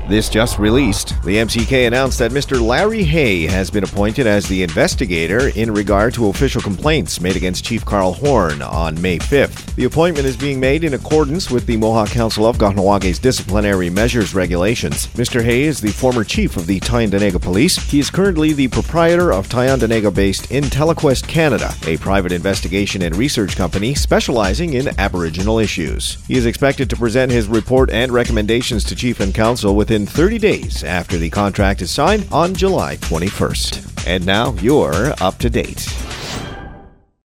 This just released. The MCK announced that Mr. Larry Hay has been appointed as the investigator in regard to official complaints made against Chief Carl Horn on May 5th. The appointment is being made in accordance with the Mohawk Council of Kahunawage's disciplinary measures regulations. Mr. Hay is the former chief of the Tyendinaga Police. He is currently the proprietor of Tyendinaga-based IntelliQuest Canada, a private investigation and research company specializing in Aboriginal issues. He is expected to present his report and recommendations to Chief and Council within 30 days after the contract is signed on July 21st. And now you're up to date.